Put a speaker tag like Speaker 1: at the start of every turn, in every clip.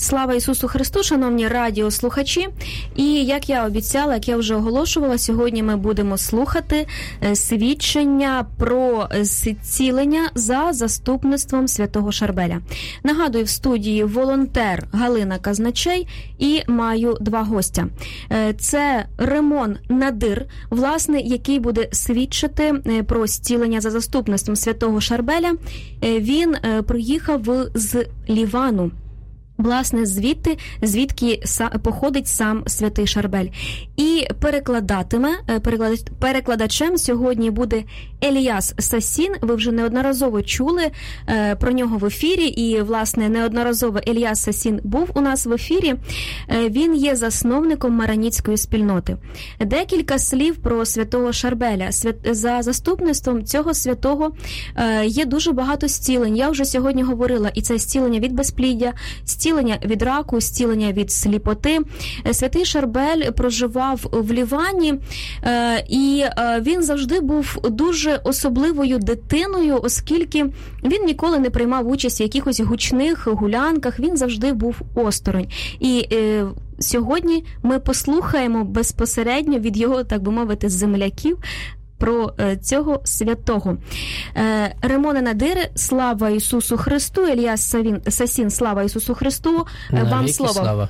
Speaker 1: Слава Ісусу Христу, шановні радіослухачі. І як я обіцяла, як я вже оголошувала, сьогодні ми будемо слухати свідчення про зцілення за заступництвом святого Шарбеля. Нагадую, в студії волонтер Галина Казначей і маю два гостя. Це Ремон Надир, власне, який буде свідчити про зцілення за заступництвом святого Шарбеля. Він приїхав з Лівану. Власне, звідки походить сам святий Шарбель. І перекладачем сьогодні буде Еліяс Сасін. Ви вже неодноразово чули про нього в ефірі, і, власне, неодноразово Еліяс Сасін був у нас в ефірі. Він є засновником маронітської спільноти. Декілька слів про святого Шарбеля. За заступництвом цього святого є дуже багато зцілень. Я вже сьогодні говорила, і це зцілення від безпліддя, зцілення від раку, зцілення від сліпоти. Святий Шарбель проживав в Лівані, і він завжди був дуже особливою дитиною, оскільки він ніколи не приймав участь в якихось гучних гулянках, він завжди був осторонь. І сьогодні ми послухаємо безпосередньо від його, так би мовити, земляків про цього святого. Ремоне Надире, слава Ісусу Христу. Еліяс Сасін, слава Ісусу Христу. Вам слово.
Speaker 2: Слава.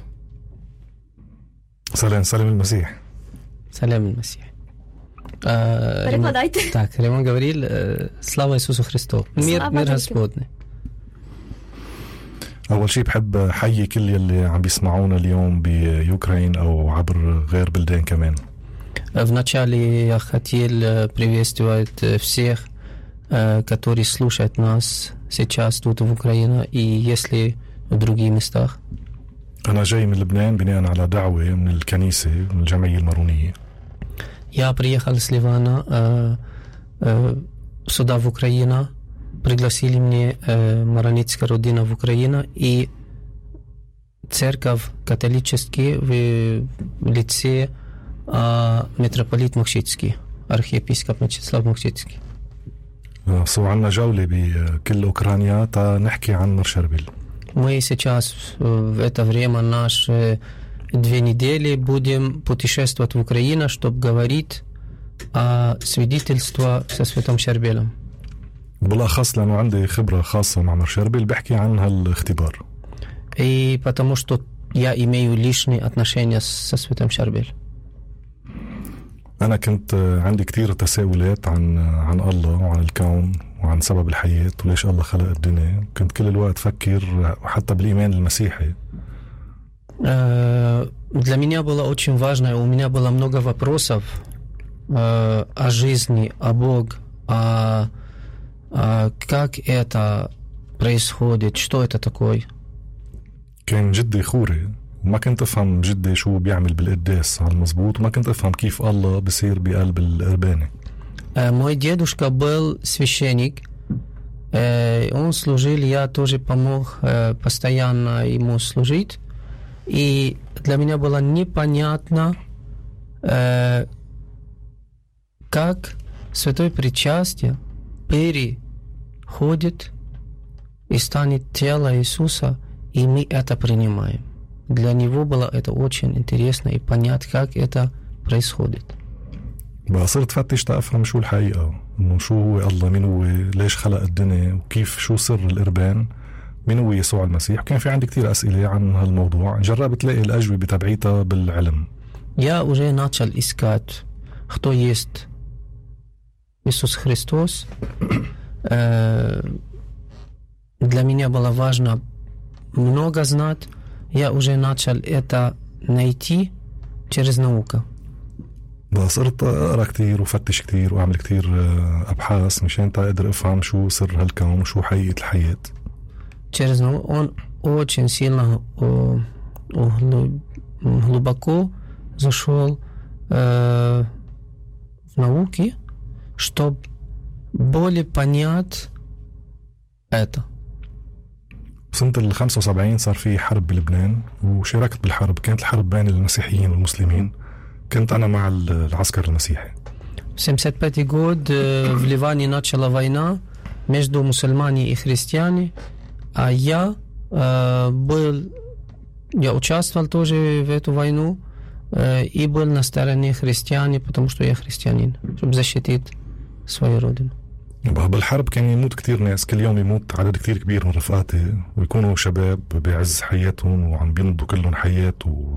Speaker 3: Салям аль-Масіх.
Speaker 2: Салям аль-Масіх.
Speaker 1: Перекладайте.
Speaker 2: Так, Ремон говорил, слава Исусу Христу. Мир Господний.
Speaker 3: أول شيء بحب أحيي كل يلي عم بيسمعونا اليوم بيوكرين أو عبر غير بلدان كمان.
Speaker 2: Вначале я хотел приветствовать всех, которые слушают нас сейчас тут в Украине и если в других местах.
Speaker 3: أنا جاي من لبنان بناء على دعوة من الكنيسة من الجمعية المارونية.
Speaker 2: Я приехал с Ливана сюда в Украину, пригласили мне маронитская родина в Украину и церковь католическая в лице متروبوليت مخشيتسكي أرخيبيسكوب ميتشيسلاف مخشيتسكي.
Speaker 3: عنا جولة بكل أوكرانيا تا نحكي عن مر شربل.
Speaker 2: Мы сейчас в это время наши 2 недели будем путешествовать в Украину, чтобы говорить о свидетельстве со святым Шарбелем.
Speaker 3: بالأخص لأنه عندي خبرة خاصة مع مر شربل بحكي عن هالاختبار.
Speaker 2: И потому что я имею личные отношения со святым Шарбелем.
Speaker 3: أنا كنت عندي كتير تساؤلات عن الله وعن الكون وعن سبب الحياة وليش الله خلق الدنيا. كنت كل الوقت أفكر حتى بالإيمان المسيحي.
Speaker 2: Для меня было очень важно, у меня было много вопросов о жизни, о Боге, как это происходит, что это такое.
Speaker 3: كان جدي خوري وما كنت أفهم جدي شو بيعمل بالقداس على المزبوط وما كنت أفهم كيف الله بيصير بقلب القربانة.
Speaker 2: Мой дедушка был священник, он служил, я тоже помог постоянно ему служить, и для меня было непонятно, как святое причастие переходит и станет тело Иисуса, и мы это принимаем. Для него было это очень интересно и понять, как это происходит.
Speaker 3: بقى صرت فتش تفهم شو الحقيقة إنه شو هو الله مين هو ليش خلق الدنيا وكيف شو سر القربان مين هو يسوع المسيح. وكان في عندي كتير أسئلة عن هالموضوع جربت لاقي الأجوبة تبعيتها بالعلم.
Speaker 2: Я уже начал искать, кто есть Иисус Христос. Для меня было важно много знать. Я уже начал это найти через науку.
Speaker 3: صرت أقرأ كتير وفتش كتير وأعمل كتير أبحاث مشان أقدر أفهم شو سر هالكون وشو حقيقة الحياة.
Speaker 2: Через науку он очень сильно глубоко зашел в науки, чтобы более понять это.
Speaker 3: سنة 75 صار في حرب بلبنان وشاركت بالحرب. كانت الحرب بين المسيحيين والمسلمين. كنت أنا مع العسكر المسيحي.
Speaker 2: В 75 год в Ливане начала война между мусульманами и христианами, а я был Я участвовал тоже в эту войну и был на стороне христиан, потому что я христианин, чтобы защитить свою родину.
Speaker 3: بالحرب كان يموت كتير ناس، كل يوم يموت عدد كتير كبير من رفقاتي، ويكونوا شباب بعز حياتهم وعم بينضوا كلهم حياة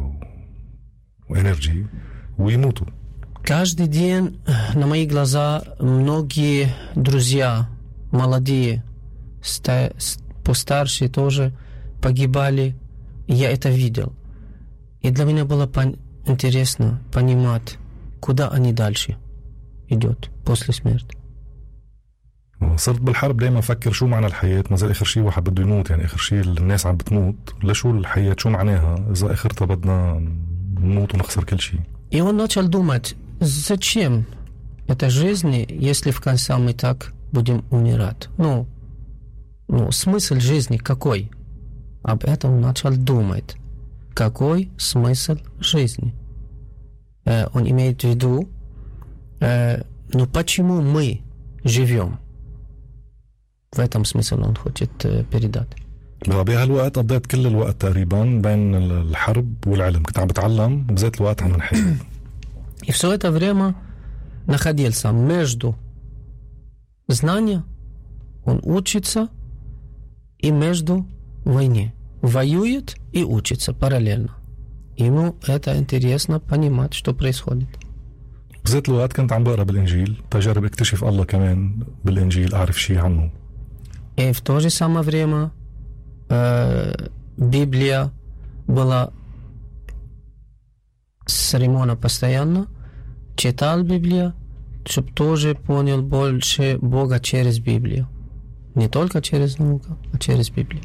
Speaker 3: وانرجي ويموتوا.
Speaker 2: Каждый день на мои глаза многие друзья, молодые, постарше тоже погибали. Я это видел. И для меня было интересно понимать, куда они дальше идут после смерти.
Speaker 3: صرت بالحرب دايما أفكر شو معنى الحياة، ما زال آخر شيء واحد بده يموت، يعني آخر شيء الناس عم بتموت، لشو الحياة، شو معناها إذا آخرتها بدنا نموت ونخسر كل شيء.
Speaker 2: И он начал думать, зачем эта жизнь, если в конце мы так будем умирать? Ну, смысл жизни какой? Об этом он начал думать. Какой смысл жизни? Он имеет в виду, ну почему мы живем? В этом смысл он хочет передать.
Speaker 3: بهالوقت قضيت كل الوقت تقريبا بين الحرب والعلم، كنت عم بتعلم وبزيت الوقت عم نحل.
Speaker 2: И все это время находился между знанием, он учится, и между войной. Воюет и учится параллельно. Ему это интересно понимать, что происходит.
Speaker 3: بزيت الوقت كنت عم بقرأ بالإنجيل، تجرب اكتشف الله كمان بالإنجيل، أعرف شيء عنه.
Speaker 2: И в то же самое время Библия была с Римона постоянно, читал Библию, чтобы тоже понял больше Бога через Библию. Не только через науку, а через Библию.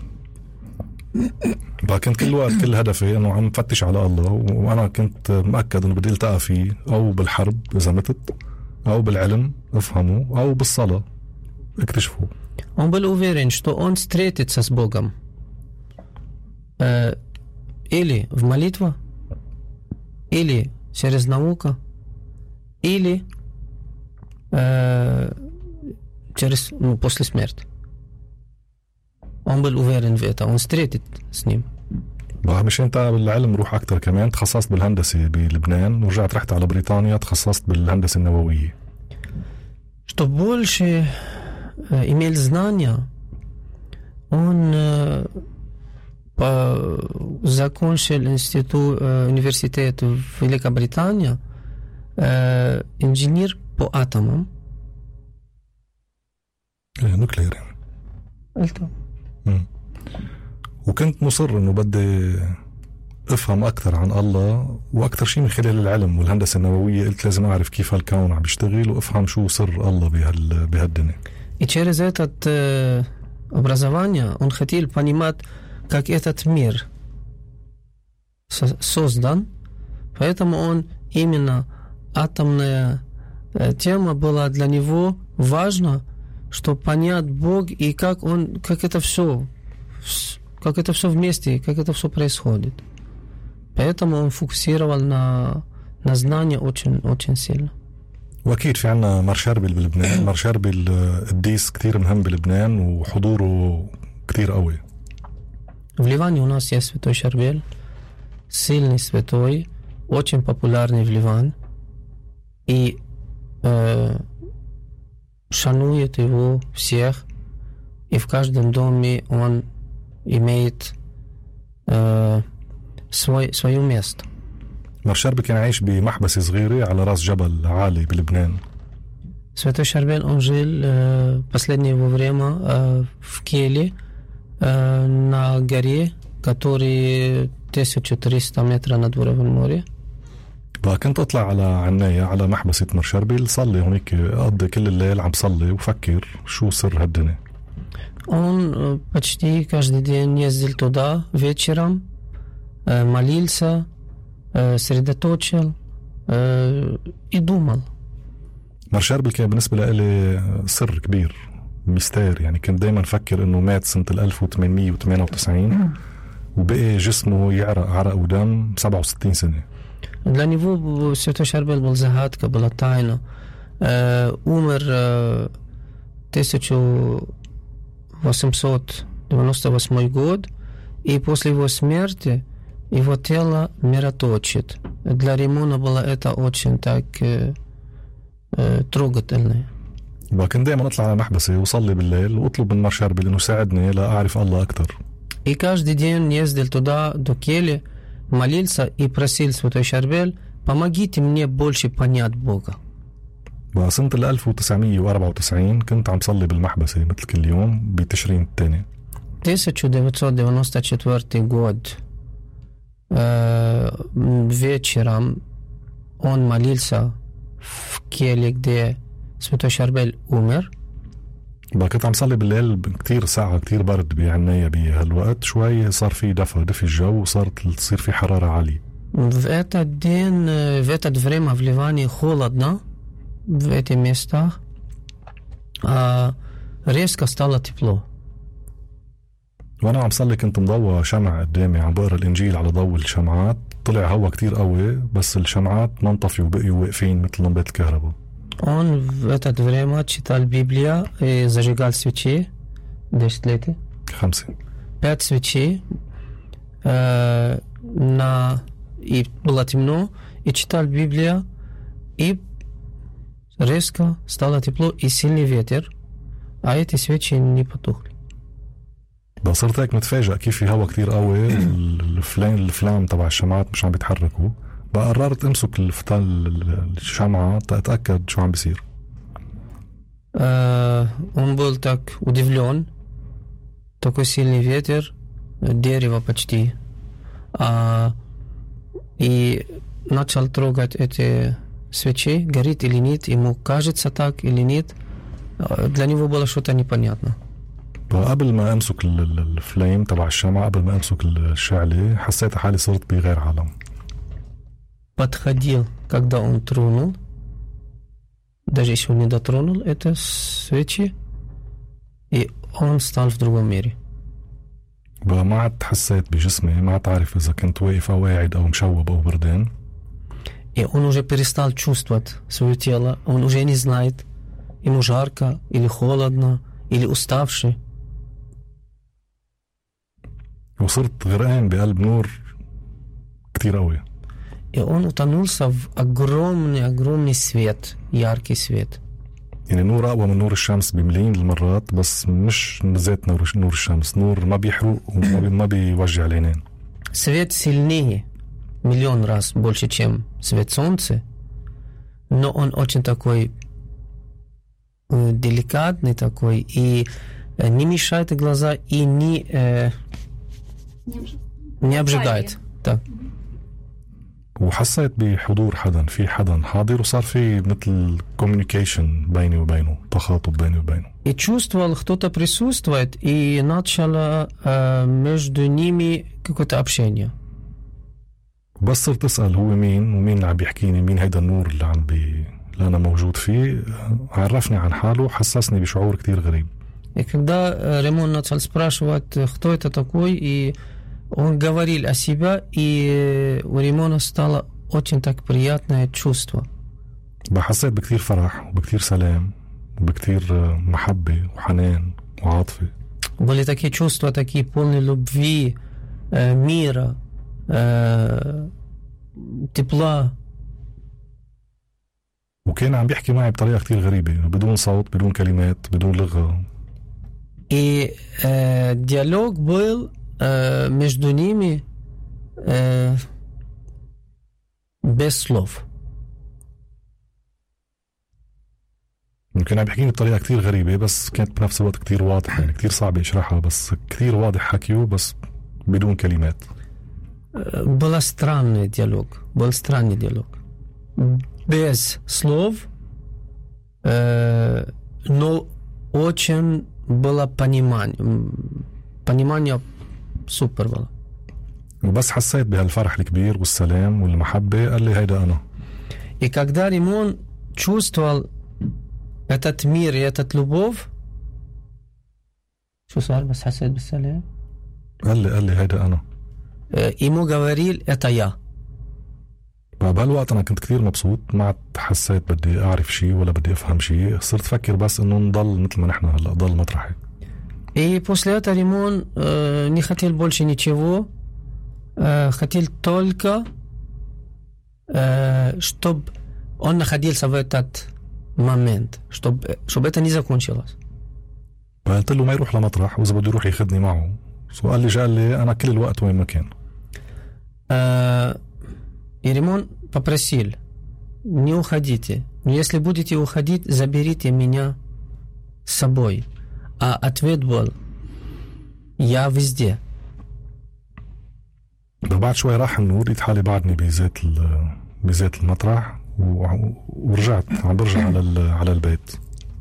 Speaker 3: كنت كل وقت كل هدفي انه عم فتش على الله، وانا كنت مأكد انه بدي التقى فيه او بالحرب اذا متت، او بالعلم افهمه، او بالصلاة اكتشفه.
Speaker 2: Он был уверен, что он встретится с Богом или в молитве, или через науку, или через, после смерти. Он был уверен в этом, он встретит с ним.
Speaker 3: مشان تعب بالعلم روح أكتر كمان، تخصصت بالهندسة بلبنان ورجعت رحت على بريطانيا تخصصت بالهندسة النووية.
Speaker 2: Что больше имел знания, он закончил университет в Великобритании, инженер по атомам.
Speaker 3: نوكلير. وكنت مصر انه بدي افهم اكثر عن الله، واكثر شيء من خلال العلم والهندسه النوويه قلت لازم اعرف كيف هالكون عم بيشتغل وافهم شو سر الله بهالدنيا.
Speaker 2: И через этот образование он хотел понимать, как этот мир создан, поэтому он именно атомная тема была для него важна, чтобы понять Бог и как это все вместе, как это все происходит. Поэтому он фокусировал на знании очень сильно.
Speaker 3: واكيد في عنا مار شربل بلبنان، مار شربل القديس كتير مهم بلبنان وحضوره كتير قوي.
Speaker 2: В Ливане у нас есть святой Шарбель, сильный святой, очень популярный в Ливане, и шанует его всех, и в каждом доме он имеет свое место.
Speaker 3: مار شربل كان عايش بمحبسة صغيرة على راس جبل عالي بلبنان.
Speaker 2: Святой Шарбель, он жил последнее время в Келье на горе, которая 1300 метров над уровнем моря.
Speaker 3: كنت أطلع على عناية على محبسة مار شربل صلي هونيك، أقضي كل الليل عم صلي وفكر شو سر هالدنيا.
Speaker 2: Он почти каждый день ездил туда вечером, молился, сосредоточил и думал.
Speaker 3: مار شربل كان بالنسبة لي سر كبير، ميستير، يعني كنت دايما فكر انه مات سنة 1898 وبقي جسمه يعرق عرق ودم 67 سنة.
Speaker 2: Для него святой Шарбель был загадка, была тайна. Умер 1898 год, и после его смерти его тело мироточит. Для Римона было это очень так трогательно.
Speaker 3: لكن دائما اطلع على محبسي وصلي بالليل واطلب من مار انه يساعدني لاعرف الله اكثر.
Speaker 2: И каждый день ездил туда, до кельи, молился и просил Святой Шарбель, помогите мне больше понять Бога.
Speaker 3: بسنة 1994 كنت عم صلي بالمحبسة مثل كل يوم بتشرين الثاني.
Speaker 2: 1994 год. Вечером он молился в келье, где Святой Шарбель умер.
Speaker 3: كنت عم صلي بالليل كتير ساعة كتير برد بعناية بهالوقت شوي صار في دفي الجو وصارت تصير في حرارة عالية.
Speaker 2: В этот день, в это время в Ливане холодно, в этих местах, а резко стало тепло.
Speaker 3: وانا عم صلي كنت مضوى شمع قدامي عم بقرا الانجيل على ضوء الشمعات طلع هوا كتير قوي بس الشمعات ما انطفيوا وبقيوا واقفين مثل لمبات الكهرباء.
Speaker 2: Он в это время читал Библию и зажигал свечи. 10 лет.
Speaker 3: 5.
Speaker 2: 5 свечей. И было темно. И читал Библию. И резко стало тепло и сильный ветер. А эти свечи не потухли.
Speaker 3: صرت هيك متفاجئ كيف في هوا كتير قوي الفلام تبع الشمعات مش عم بيتحركوا. بقى قررت امسك الشمعة تأكد شو عم بيصير.
Speaker 2: Он был так удивлен. Такой сильный ветер, дерево почти. И начал трогать эти свечи, горит или нет, ему кажется так или нет. Для него было что-то непонятно.
Speaker 3: قبل ما امسك الفليم تبع الشمعة قبل ما امسك الشعلة حسيت حالي صرت بغير عالم.
Speaker 2: Подходил, когда он тронул, даже если он не дотронул это свечи, и он стал в другом мире.
Speaker 3: بقى ما عاد حسيت بجسمي ما عاد عارف إذا كنت واقف أو قاعد أو مشوب أو بردان.
Speaker 2: И он уже перестал чувствовать свое тело, он уже не знает, ему жарко или холодно или уставший.
Speaker 3: وصرت غرقان بقلب نور كتير قوي.
Speaker 2: И он утонулся в огромный свет, яркий свет.
Speaker 3: يعني نور أقوى من نور الشمس بملايين المرات بس مش ذات نور الشمس نور ما بيحرق وما بيوجع العينين.
Speaker 2: Свет сильнее, миллион раз больше, чем свет солнца, но он очень такой деликатный такой и не мешает глаза и не обжигает. Так.
Speaker 3: وحسيت بحضور حدا في حدا حاضر وصار في مثل communication بيني وبينه تخاطب بيني وبينه.
Speaker 2: И чувствовал, кто-то присутствует, и начало между ними какое-то общение.
Speaker 3: بس صرت أسأل هو مين ومين اللي عم بيحكيني مين هيدا النور اللي اللي أنا موجود فيه عرفني عن حاله حسسني بشعور كتير غريب.
Speaker 2: И когда Ремон начал спрашивать, кто это такой, и он говорил о себе, и у Ремона стало очень так приятное чувство.
Speaker 3: حسيت بكتير فرح وبكتير سلام وبكتير محبة وحنان وعاطفة.
Speaker 2: Были такие чувства, такие полные любви, мира, тепла.
Speaker 3: وكان عم بيحكي معي بطريقة كتير غريبة بدون صوت بدون كلمات بدون لغة.
Speaker 2: И диалог был между ними без слов.
Speaker 3: كان عم بيحكيني بطريقة كتير غريبة بس كانت بنفس الوقت كتير واضحة يعني كتير صعب اشرحها بس كتير واضح حكيه بس بدون كلمات.
Speaker 2: Был странный диалог. Без слов, но очень было понимание супер было.
Speaker 3: وبس حسيت بهالفرح الكبير والسلام والمحبة قال لي هيدا أنا.
Speaker 2: И когда Ремон чувствовал этот мир и этот любовь, شو صار بس حسيت بالسلام؟
Speaker 3: قال لي هيدا أنا.
Speaker 2: ему говорил это я.
Speaker 3: بهالوقت أنا كنت كتير مبسوط ما عاد حسيت بدي أعرف شيء ولا بدي أفهم شيء صرت فكر بس إنه نضل مثل ما نحن هلا ضل مطرحي.
Speaker 2: И после этого Ремон не хотел больше ничего, хотел только, чтобы он находился в этот момент, чтобы это не закончилось.
Speaker 3: فقلت له ما يروح لمطرح وإذا بده يروح ياخذني معه. قال لي أنا كل الوقت وين ما كان.
Speaker 2: И Римон попросил: не уходите. Но если будете уходить, заберите меня с собой. А ответ был: я везде.
Speaker 3: بعد شوي راح النور لقيت حالي بعدني بذات المطرح ورجعت عم برجع على البيت.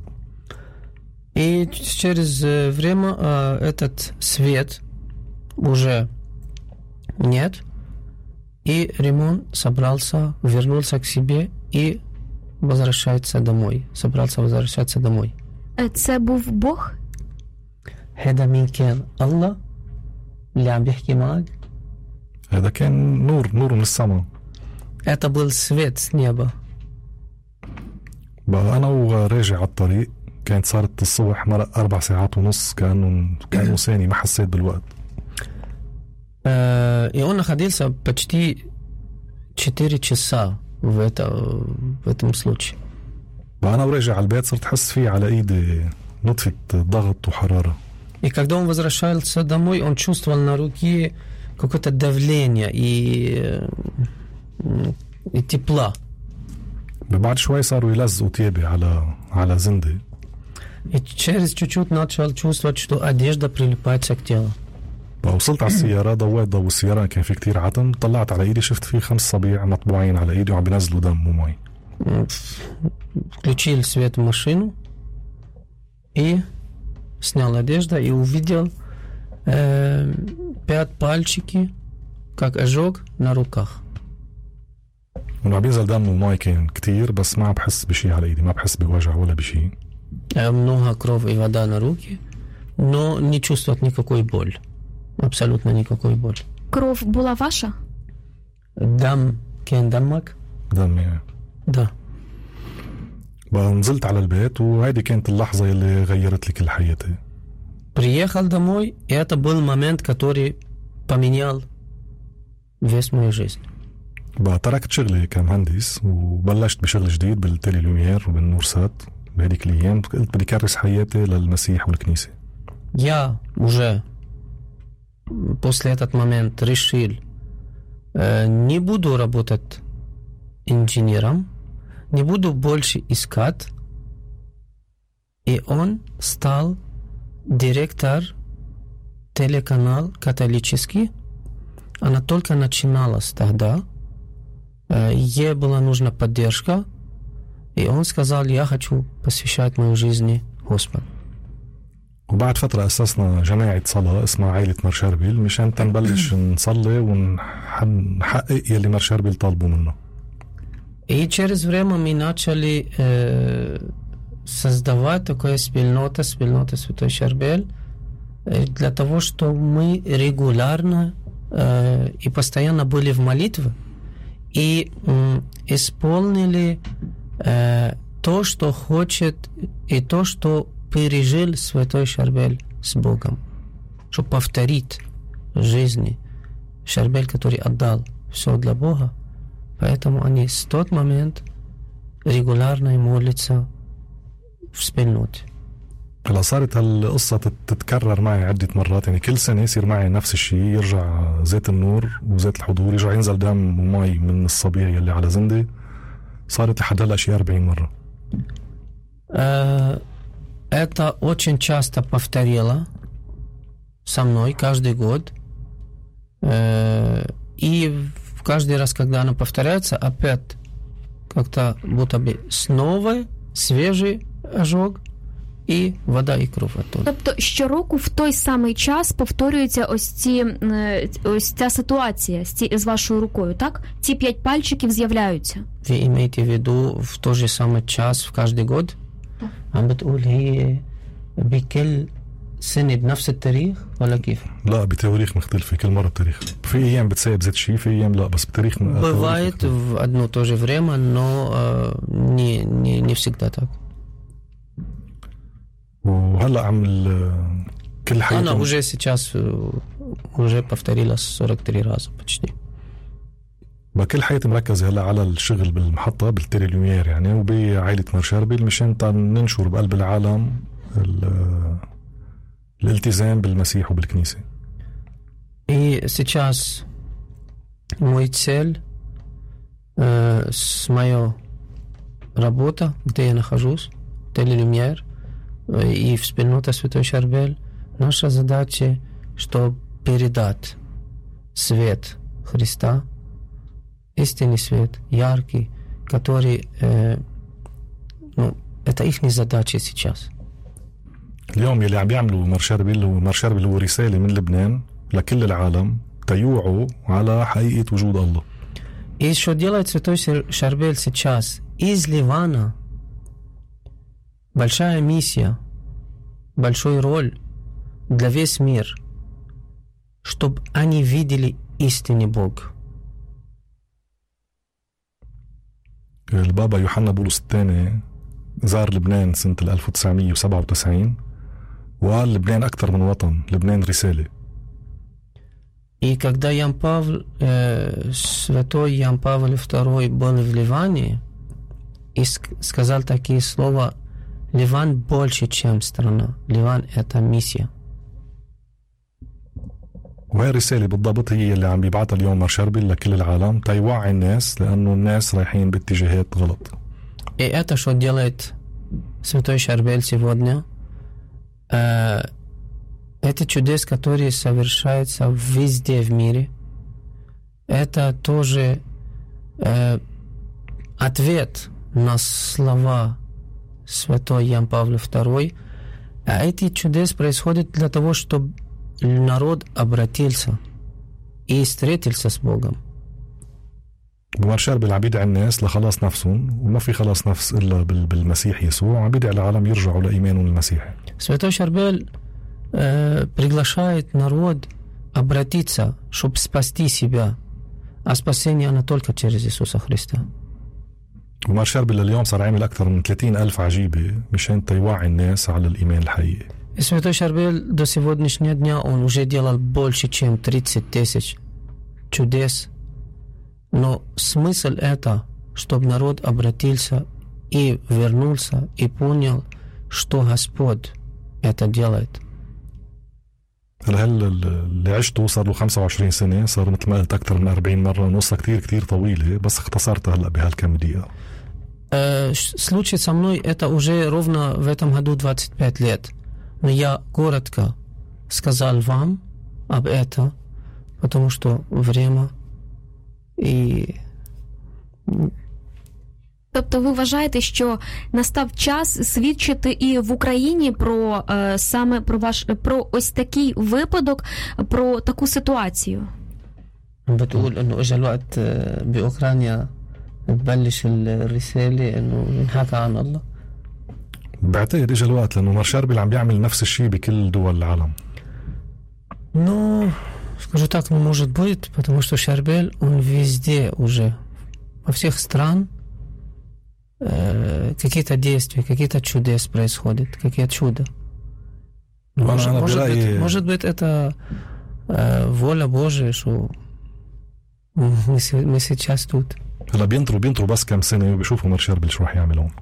Speaker 2: И через время этот свет уже нет. И Римон вернулся к себе и возвращается домой. Собрался возвращаться домой.
Speaker 1: Це був Бог?
Speaker 2: هذا مين كان؟ الله اللي عم بيحكي معك؟
Speaker 3: هذا كان نور من السماء.
Speaker 2: Это был свет с неба.
Speaker 3: بقى أنا وراجع على الطريق كانت صارت الصبح مرق 4 ساعات ونص كأنه ثاني ما حسيت بالوقت.
Speaker 2: И он находился почти 4 часа в этом случае.
Speaker 3: بقى أنا وراجع على البيت صرت حس فيه على إيدي نطفة ضغط وحرارة.
Speaker 2: И когда он возвращался домой, он чувствовал на руке какое-то давление и тепла.
Speaker 3: بعد شوي صاروا يلزقوا تيابي على زندي.
Speaker 2: И через чуть-чуть начал чувствовать, что одежда прилипается к телу.
Speaker 3: وصلت على السيارة ضويت ضوء السيارة كان في كتير عتم طلعت على إيدي شفت فيه 5 صبيع مطبوعين على إيدي وعم بينزلوا دم ومي.
Speaker 2: Включил свет в машину и снял одежду и увидел 5 пальчики, как ожог на руках.
Speaker 3: وعم بينزل دم ومي كان كتير بس ما عم بحس بشي على إيدي ما بحس بوجع ولا بشي.
Speaker 2: Много крови и вода на руки, но не чувствовать никакой боли. Абсолютно никакой боли.
Speaker 1: Кров була ваша?
Speaker 2: دم كان دمك؟
Speaker 3: دم.
Speaker 2: Да.
Speaker 3: بقى نزلت على البيت وهيدي كانت اللحظة اللي غيرت لي كل حياتي.
Speaker 2: Приехал домой, и это был момент, который поменял весь мою жизнь.
Speaker 3: بقى تركت شغلي كمهندس وبلشت بشغل جديد بالتيلي لوميير وبالنورسات بهديك الأيام قلت بدي كرس حياتي للمسيح والكنيسة.
Speaker 2: Я уже после этот момент решил, не буду работать инженером, не буду больше искать. И он стал директор телеканал католический. Она только начиналась тогда. Ей была нужна поддержка. И он сказал: я хочу посвящать мою жизнь Господу.
Speaker 3: وبعد فترة أسسنا جماعة صلاة اسمها عائلة مار شربيل مشان تنبلش نصلي ونحقق يلي مار شربيل طالبوا منه.
Speaker 2: И через время мы начали создавать такое спільнота Святой Щербель, для того, чтобы мы регулярно и постоянно были в молитве и исполнили то, что хочет, и то, что пережил Святой Щербель с Богом, чтобы повторить жизни Щербель, который отдал все для Бога. Поэтому они с тот момент регулярно молятся в спільноте.
Speaker 3: هلا صارت هالقصة تتكرر معي عدة مرات، يعني كل سنة يصير معي نفس الشيء، يرجع زيت النور وزيت الحضور، يرجع ينزل دم ومي من الصبيع يلي على زندي. صارت لحد هلا شيء 40 مرة.
Speaker 2: Это очень часто повторило со мной каждый год. И каждый раз, когда оно повторяется, опять как-то будто бы снова свежий ожог і вода, і кров оттуда.
Speaker 1: Тобто щороку в той самий час повторюється ось ця ситуація з вашою рукою, так? Ці 5 пальчиків з'являються.
Speaker 2: Ви маєте в виду в той же самий час в кожен год? عم بتقول هي بكل سنة بنفس التاريخ ولا كيف؟
Speaker 3: لا بتواريخ مختلفة كل مرة بتاريخ. في أيام بتسايب زيت شيء، في أيام لا بس بتاريخ.
Speaker 2: Бывает в одно и то же время, но не всегда так.
Speaker 3: وهلا عم كل حياتي
Speaker 2: أنا уже сейчас уже повторилось 43 раза почти.
Speaker 3: بكل حياتي مركز هلا على الشغل بالمحطة بالتيليلومير يعني وبعائلة مار شربل مشان ننشر بقلب العالم الالتزام بالمسيح وبالكنيسة.
Speaker 2: И сейчас мой цель с моей работы, где я нахожусь, Телелюмьер и в спільноті Святой Шарбель, наша задача, чтобы передать свет Христа, истинный свет, яркий, который, это их задача сейчас.
Speaker 3: اليوم يلي عم بيعملوا مار شربل هو رسالة من لبنان لكل العالم تيوعوا على حقيقة وجود الله.
Speaker 2: И что делает Святой Шарбель сейчас? Из Ливана большая миссия, большой роль для весь мир, чтобы они видели истинный Бог.
Speaker 3: البابا يوحنا بولس الثاني زار لبنان سنة 1997 وقال لبنان أكثر من وطن، لبنان رسالة.
Speaker 2: И когда святой Ян Павел II был в Ливане и сказал такие слова: Ливан больше, чем страна. Ливан – это миссия.
Speaker 3: وهي الرسالة بالضبط هي اللي عم بيبعتها اليوم مار شربل لكل العالم تيوعي الناس لأنه الناس رايحين باتجاهات غلط.
Speaker 2: И это, что делает Святой Шарбель сегодня, эти чудеса, которые совершаются везде в мире, это тоже ответ на слова святой Ян Павел II. А эти чудеса происходят для того, чтобы народ обратился и встретился с Богом.
Speaker 3: مار شربل عم بيدعي الناس لخلاص نفسهم وما في خلاص نفس إلا بالمسيح يسوع، عم بيدعي العالم يرجعوا لإيمانهم المسيحي.
Speaker 2: Святой Шарбель приглашает народ обратиться, чтобы спасти себя, а спасение оно только через Иисуса Христа.
Speaker 3: ومار شربل اليوم صار عامل أكثر من 30,000 عجيبة مشان تيوعي الناس على الإيمان الحقيقي.
Speaker 2: И Святой Шарбель до сегодняшнего дня он уже делал больше, чем 30 тысяч чудес. Но смысл это, чтобы народ обратился и вернулся и понял, что Господь это делает.
Speaker 3: هلا اللي عشته صار له 25 سنة، صار مثل ما قلت أكثر من 40 مرة، نصها كتير طويلة بس اختصرتها هلا بهالكم دقيقة.
Speaker 2: Случай со мной это уже ровно в этом году 25 лет. Но я коротко сказал вам об этом, потому что время і...
Speaker 1: Тобто ви вважаєте, що настав час свідчити і в Україні про саме про ось такий випадок, про таку ситуацію?
Speaker 2: بتقول انه اجى الوقت باوكرانيا تبلش الرساله انه ينحكى عن الله.
Speaker 3: بعتقد اجى الوقت لانه مار شربل عم بيعمل نفس الشيء بكل دول العالم.
Speaker 2: Ну, скажу так, не может быть, потому что Шарбель, он везде уже, во всех странах какие-то действия, какие-то чудес происходят, какие чудо. Может быть, это воля Божия, что мы сейчас тут.
Speaker 3: هلا بينطروا بس كم سنة وبيشوفوا مار شربل شو رح يعملون.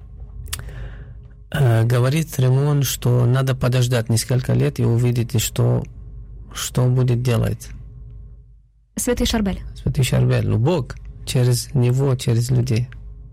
Speaker 2: Говорит Ремон, что надо подождать несколько лет и увидите, что будет делать.
Speaker 1: Святый Шарбель.
Speaker 2: Святый Шарбель. Ну, Бог через него, через людей.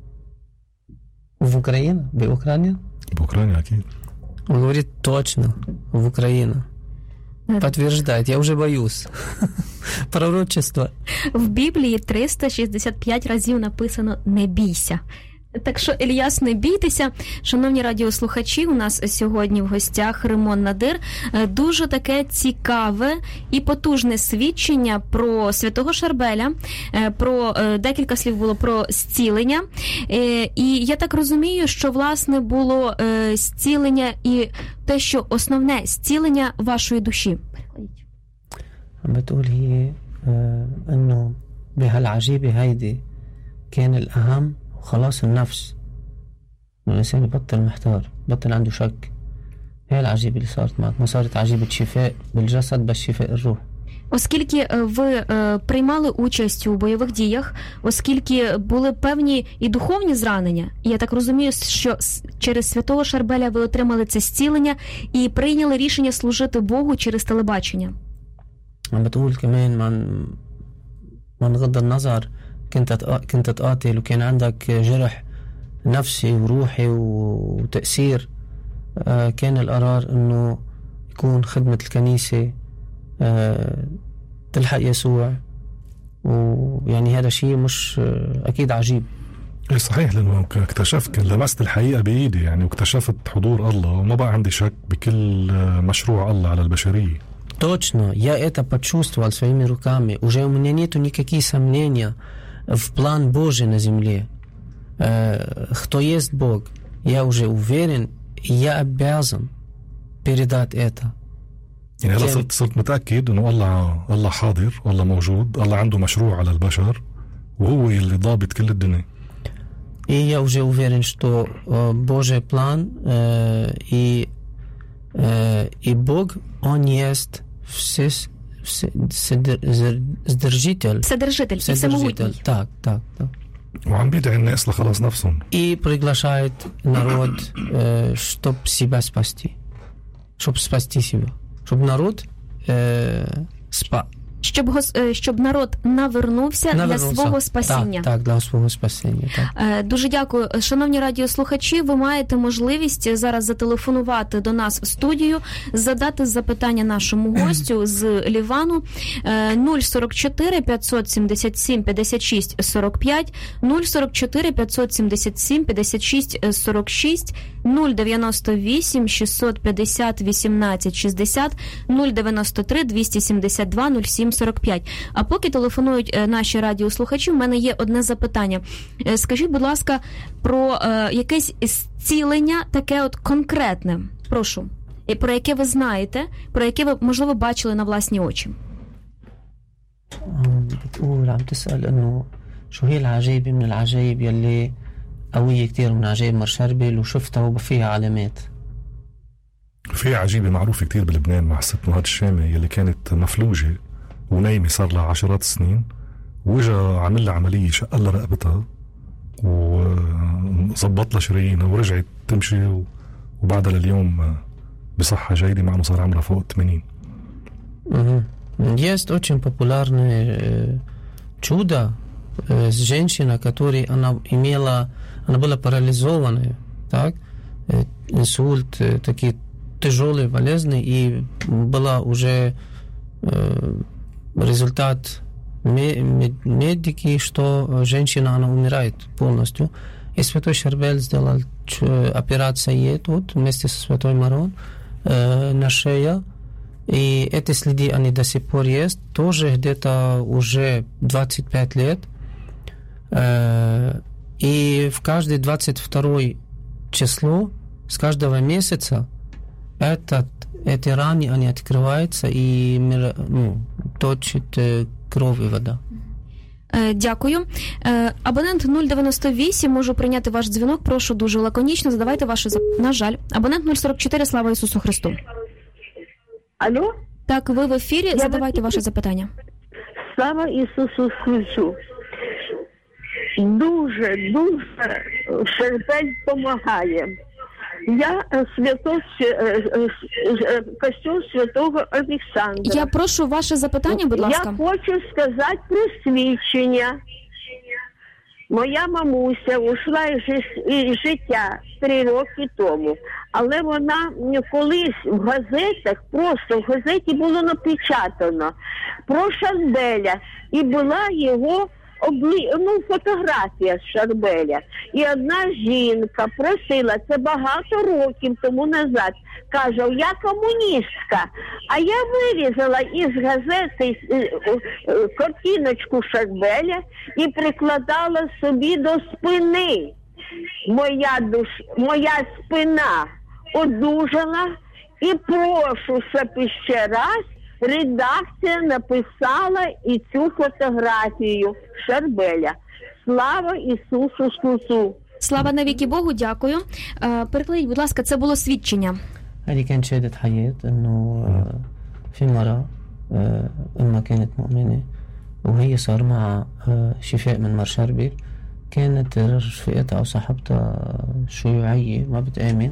Speaker 2: В Украине? В Украине?
Speaker 3: В Украине, окей.
Speaker 2: Он говорит точно. В Украине. Подтверждает. Я уже боюсь. Пророчество.
Speaker 1: В Біблії 365 разів написано «не бійся». Так що, Ільяс, не бійтеся. Шановні радіослухачі, у нас сьогодні в гостях Ремон Надир. Дуже таке цікаве і потужне свідчення про святого Шарбеля, про декілька слів було про зцілення. І я так розумію, що, власне, було зцілення і те, що основне зцілення вашої душі.
Speaker 2: بتقول هي انه بهالعجيبه هيدي كان الاهم خلاص النفس، الإنسان يبطل محتار، بطل عنده شك. هي العجيبة اللي صارت معك، ما صارت عجيبة شفاء بالجسد بس شفاء الروح.
Speaker 1: Оскільки ви приймали участь у бойових діях, оскільки були певні і духовні зранення, і я так розумію, що через святого Шарбеля ви отримали це зцілення і прийняли рішення служити Богу через телебачення.
Speaker 2: بتقول كمان من غض النظر كنت تقاتل وكان عندك جرح نفسي وروحي وتأثير كان القرار انه يكون خدمة الكنيسة تلحق يسوع ويعني هذا شيء مش أكيد عجيب.
Speaker 3: ايه صحيح لأنه اكتشفت لمست الحقيقة بإيدي يعني واكتشفت حضور الله وما بقى عندي شك بكل مشروع الله على البشرية.
Speaker 2: Точно, я это почувствовал своими руками. Уже у меня нету никаких сомнений в план Божий на земле. Кто есть Бог, я уже уверен, и я обязан передать это.
Speaker 3: يعني هلا صرت متأكد إنه الله حاضر، الله موجود، الله عنده مشروع على البشر وهو اللي ضابط كل الدنيا.
Speaker 2: И я уже уверен, что Божий план и Бог, Он есть Вседержитель.
Speaker 1: Вседержитель.
Speaker 2: Так.
Speaker 3: وعم بيدعي الناس لخلاص نفسهم.
Speaker 2: И приглашает народ, чтобы себя спасти. Чтобы спасти себя. Чтобы народ
Speaker 1: щоб народ навернувся для свого спасіння.
Speaker 2: Так, для свого спасіння. Так.
Speaker 1: Дуже дякую. Шановні радіослухачі, ви маєте можливість зараз зателефонувати до нас в студію, задати запитання нашому гостю з Лівану 044 577 56 45, 044 577 56 46, 098 650 18 60, 093 272 07 45. А поки телефонують наші радіослухачі, в мене є одне запитання. Скажіть, будь ласка, про якесь зцілення таке от конкретне, прошу, і про яке ви знаєте, про яке ви, можливо, бачили на власні очі.
Speaker 2: بتقول عم تسأل إنه شو هي العجائب من العجائب يلي قوية كتير من عجائب مار شربل وشفتها وفيها علامات.
Speaker 3: في عجيبة معروفة كتير بلبنان مع ست نهاد الشامي يلي كانت مفلوجة ونايمة صار لها 10 سنين وجا عمل لها عملية شق لها رقبتها وظبط لها شرايينها ورجعت تمشي وبعدها لليوم بصحة جيدة مع انه صار عمرها فوق 80.
Speaker 2: Есть очень популярное чудо с женщиной, которой она была парализована, так, инсульт, такие тяжелые болезни, и была уже результат медики, что женщина, она умирает полностью. И святой Шарбель сделал операцию тут вместе со святой Марон на шее. И эти следы, они до сих пор есть, тоже где-то уже 25 лет. И в каждое 22 число с каждого месяца эти раны, они открываются и точит кровь и вода.
Speaker 1: Дякую. Абонент 098, можу прийняти ваш дзвінок, прошу дуже лаконічно, задавайте ваше запитання. На жаль. Абонент 044, слава Ісусу Христу.
Speaker 4: Алло?
Speaker 1: Так, ви в ефірі, задавайте ваше запитання.
Speaker 4: Слава Ісусу Христу. Дуже Шарбель допомагає. Я костюм святого Олександра.
Speaker 1: Я прошу ваше запитання, будь ласка.
Speaker 4: Я хочу сказати про свідчення. Моя мамуся ушла із життя 3 роки тому, але вона колись в газетах, просто в газеті було напечатано про Шарбеля, і була його фотографія Шарбеля. І одна жінка просила, це багато років тому назад, каже, я комуністка, а я вирізала із газети картиночку Шарбеля і прикладала собі до спини. Моя спина одужала, і прошу, щоб ще раз редакція написала і цю фотографію Шарбеля. Слава Ісусу Христу!
Speaker 1: Слава навіки Богу, дякую. Перекладіть, будь ласка, це було свідчення.
Speaker 2: هذه كانت شهادة حياة إنه في مرة أمها كانت مؤمنة وهي صار معها شفاء من مار شربل. كانت رفيقتها أو صاحبتها شيوعية ما بتآمن،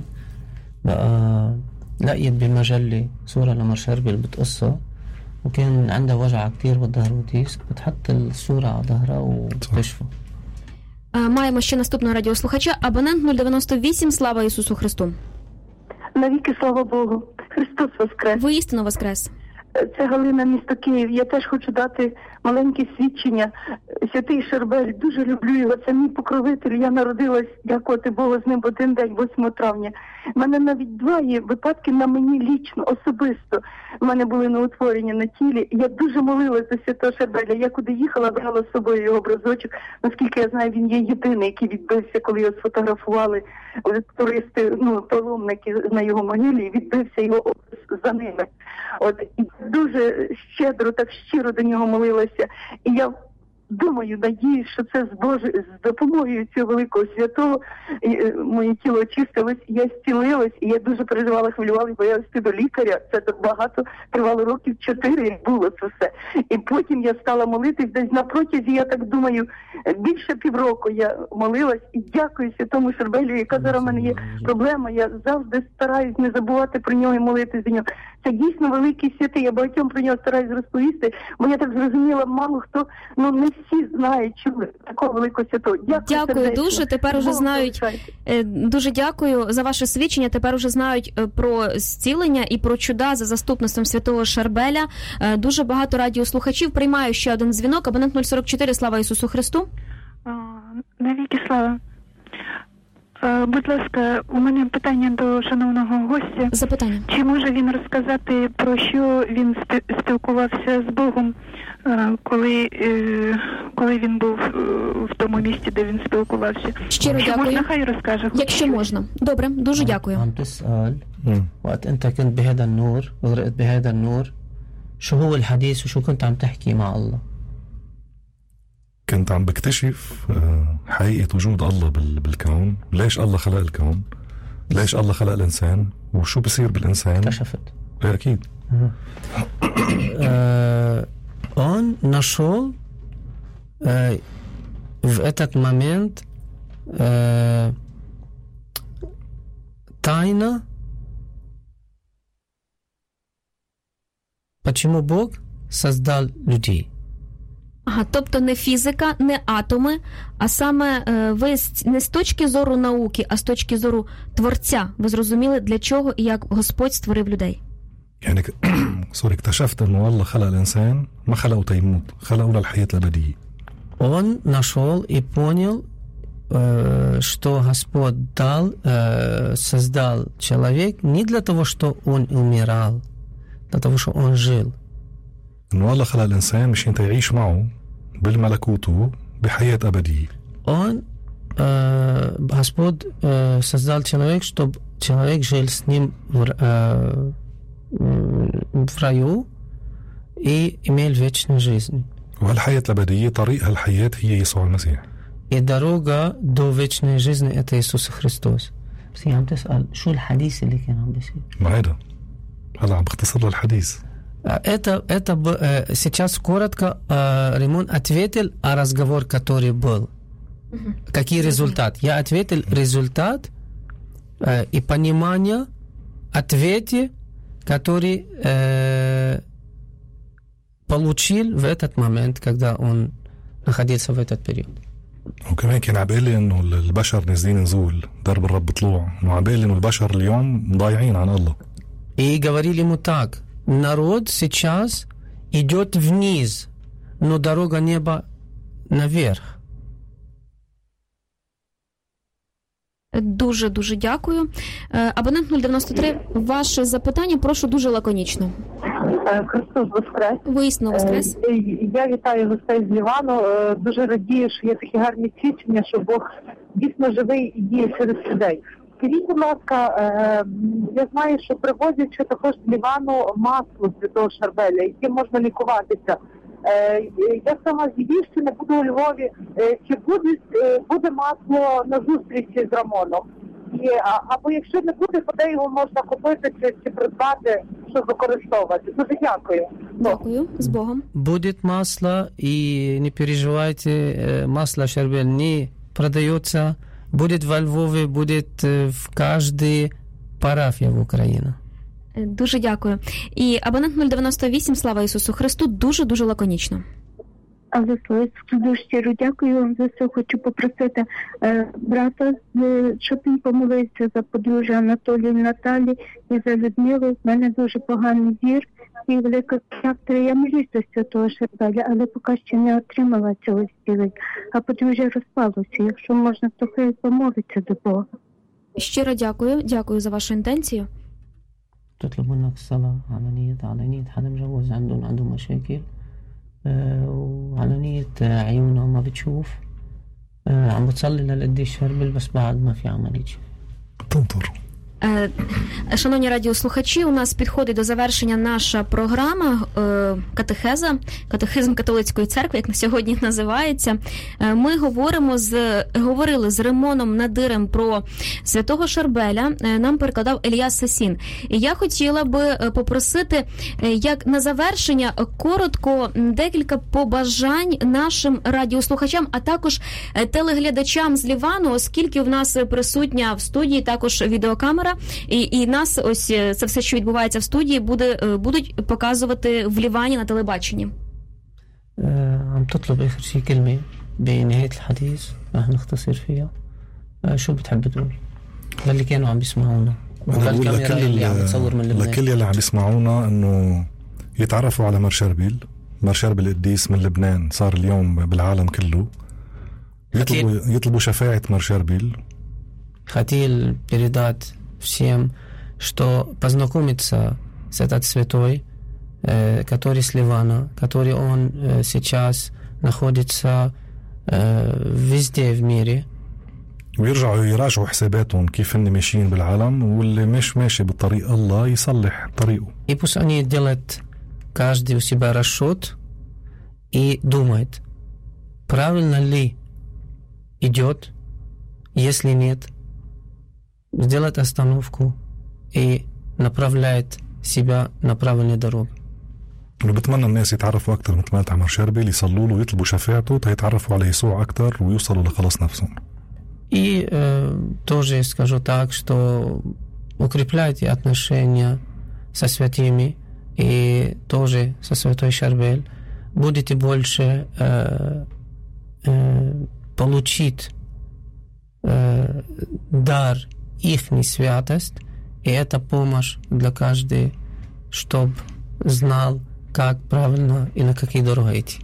Speaker 2: بقى لقيت بالمجلة صورة لمار شربل بتقصها، وكان عندها وجع كتير بالظهر وتيس، بتحط الصورة على ظهرها وبتشفى.
Speaker 1: Маємо ще наступного радіослухача. Абонент 098. Слава Ісусу Христу.
Speaker 5: Навіки слава Богу. Христос воскрес.
Speaker 1: Воістину воскрес.
Speaker 5: Це Галина, місто Київ. Я теж хочу дати маленьке свідчення. Святий Шербель, дуже люблю його. Це мій покровитель. Я народилась, дякувати Богу, з ним в один день, 8 травня. У мене навіть 2 є випадки на мені лічно, особисто. У мене були неутворення на тілі. Я дуже молилась за Святого Шербеля. Я куди їхала, брала з собою його образочок. Наскільки я знаю, він є єдиний, який відбився, коли його сфотографували туристи, паломники на його могилі, і відбився його образ за ними. От, і дуже щедро, так щиро до нього молилася. І я думаю, надіюсь, що це з допомогою цього великого святого моє тіло очистилось, я зцілилась, і я дуже переживала, хвилювалася, боялась йти до лікаря. Це так багато, тривало років 4, як було це все. І потім я стала молитись, десь на протязі, я так думаю, більше півроку я молилась, і дякую Святому Шербелю, яка зараз в мене є проблема. Я завжди стараюсь не забувати про нього і молитись за нього. Це дійсно великий святий, я багатьом про нього стараюсь розповісти, бо я так зрозуміла, мало хто, не всі знають, чули такого великого святого.
Speaker 1: Дякую дуже, тепер уже знають, дуже дякую за ваше свідчення, тепер уже знають про зцілення і про чуда за заступництвом Святого Шербеля. Дуже багато радіослухачів. Приймаю ще один дзвінок, абонент 044, слава Ісусу Христу.
Speaker 6: Навіки слава. Будь ласка, у мене питання до шановного гостя.
Speaker 1: Запитання.
Speaker 6: Чи може він розказати, про що він спілкувався з Богом, коли він був в тому місці, де він спілкувався?
Speaker 1: Щиро дякую.
Speaker 6: Можна, хай розкаже.
Speaker 1: Якщо можна. Добре, дуже дякую.
Speaker 2: عم تسأل وقت أنت كنت بهذا النور وغرقت بهذا النور شو هو الحديث وشو كنت عم تحكي مع الله؟
Speaker 3: كنت عم بكتشف حقيقة وجود الله بالكون. ليش الله خلق الكون؟ ليش الله خلق الإنسان؟ وشو بصير بالإنسان؟
Speaker 2: اكتشفت.
Speaker 3: أكيد.
Speaker 2: Он нашел в этот момент тайна, почему Бог создал людей.
Speaker 1: Ага, тобто не фізика, не атоми, а саме ви не з точки зору науки, а з точки зору Творця. Ви зрозуміли, для чого і як Господь створив людей.
Speaker 3: يعني اكتشفت انه الله خلق الانسان ما خلقه تيموت، خلقه للحياة الأبدية.
Speaker 2: Он нашел и понял, что Господь создал человек не для того, что он умирал, для того, что он жил.
Speaker 3: انه الله خلق الانسان مشان يعيش معه بالملكوته بحياة أبدية.
Speaker 2: Он Господь создал человека, чтобы человек жил с ним в раю и имел вечную жизнь.
Speaker 3: وهالحياة الأبدية طريق هالحياة هي يسوع المسيح.
Speaker 2: И дорога до вечной жизни — это Иисус Христос. بس عم تسأل شو الحديث اللي كان عم بيصير؟
Speaker 3: ما هذا عم بختصر الحديث.
Speaker 2: Это сейчас коротко Римон ответил о разговор, который был. Какие результаты? Я ответил результат и понимание ответе, который получил в этот момент, когда он находился в этот период.
Speaker 3: وكمان كان عبالي انه البشر نازلين نزول درب الرب طلوع، وعبالي انه البشر اليوم ضايعين عن الله.
Speaker 2: И говорили ему так: народ сейчас идет вниз, но дорога неба наверх.
Speaker 1: Дуже дякую. Абонент 093, ваше запитання, прошу дуже лаконічно.
Speaker 5: Христос воскрес.
Speaker 1: Воістину воскрес.
Speaker 5: Я вітаю гостей з Лівану. Дуже радію, що є такі гарні свідчення, що Бог дійсно живий і діє через людей. Скажіть, будь ласка, я знаю, що привозять ще також з Лівану масло Святого Шербеля, яким можна лікуватися. Я сама з Львівщини, буду у Львові. Чи буде масло на зустрічі з Рамоном? Або якщо не буде, то де його можна купити чи придбати, щоб використовувати. Дуже дякую.
Speaker 1: Дякую. З Богом.
Speaker 2: Будет масло, и не переживайте, масло Щербель не продается. Будет во Львове, будет в каждой парафії в Україні.
Speaker 1: Дуже дякую. І абонент 098, слава Ісусу Христу, дуже лаконічно.
Speaker 6: Але дуже щиро дякую вам за це. Хочу попросити брата, щоб він помолився за подружжя Анатолію Наталі і за Людмилу. В мене дуже поганий зір і велика фактора. Я молюсь до Святого Щербеля, але поки ще не отримала цього зцілення. А подружжя розпалося. Якщо можна, то хай помолиться до Бога.
Speaker 1: Щиро дякую за вашу інтенцію.
Speaker 2: تطلبون الصلاة على نية حدا مجوز عنده مشاكل وعلى نية عيونه ما بتشوف عم بتصلي للقديس شربل بس بعد ما في عملية
Speaker 3: تنطر.
Speaker 1: Шановні радіослухачі, у нас підходить до завершення наша програма катехизм католицької церкви, як на сьогодні називається. Ми говорили з Римоном Надирем про святого Щербеля, нам перекладав Еліяс Сасін. І я хотіла би попросити, як на завершення, коротко декілька побажань нашим радіослухачам, а також телеглядачам з Лівану, оскільки в нас присутня в студії також відеокамера, і нас ось це все, що відбувається в студії, будуть показувати в Лівані на телебаченні.
Speaker 2: عم تطلب آخر شيء كلمة بنهاية الحديث رح نختصر فيها. شو بتحب تقول للي كانوا عم بيسمعونا وللكاميرا اللي عم تصور من لبنان؟
Speaker 3: لكل اللي عم بيسمعونا انه يتعرفوا على مار شربل القديس من لبنان، صار اليوم بالعالم كله. يطلبوا شفاعة مار Щербель.
Speaker 2: Хотел передать всем, что познакомиться с этот святой, который с Ливана, который он сейчас находится везде в мире.
Speaker 3: ويرجعوا يراجعوا حساباتهم كيف هن ماشيين بالعالم، واللي مش ماشي بالطريق الله يصلح طريقه.
Speaker 2: И пусть они делают каждый у себя расчет и думает, правильно ли идет, если нет, сделать остановку и направляет себя на правильную дорогу.
Speaker 3: بتمنى الناس يتعرفوا أكتر مثل ما عمر Щербель، يصلوا له ويطلبوا شفاعته تيتعرفوا على يسوع أكتر ويوصلوا لخلاص نفسهم.
Speaker 2: И тоже скажу так, что укрепляйте отношения со святыми и тоже со святой Щербель. Будете больше получить дар ихней святость, и это помощь для каждого, чтобы знал, как правильно и на какие дороги идти.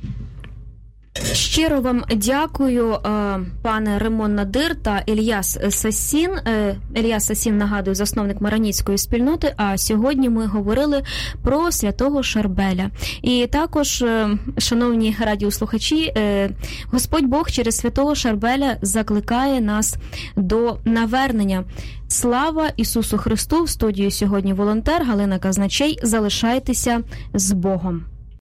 Speaker 1: Щиро вам дякую, пане Римон Надир та Еліяс Сасін. Еліяс Сасін, нагадую, засновник Маронітської спільноти, а сьогодні ми говорили про святого Щербеля. І також, шановні радіослухачі, Господь Бог через святого Щербеля закликає нас до навернення. Слава Ісусу Христу! В студії сьогодні волонтер Галина Казначей. Залишайтеся з Богом.